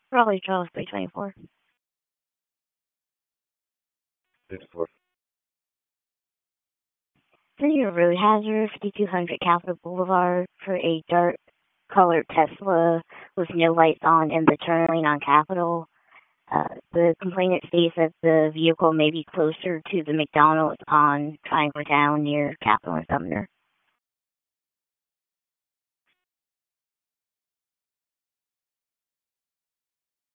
Raleigh Charles 324. 54. Senior road hazard, 5200 Capitol Boulevard for a dark colored Tesla with no lights on in the turn lane on Capitol. The complainant states that the vehicle may be closer to the McDonald's on Triangle Town near Capitol and Sumner.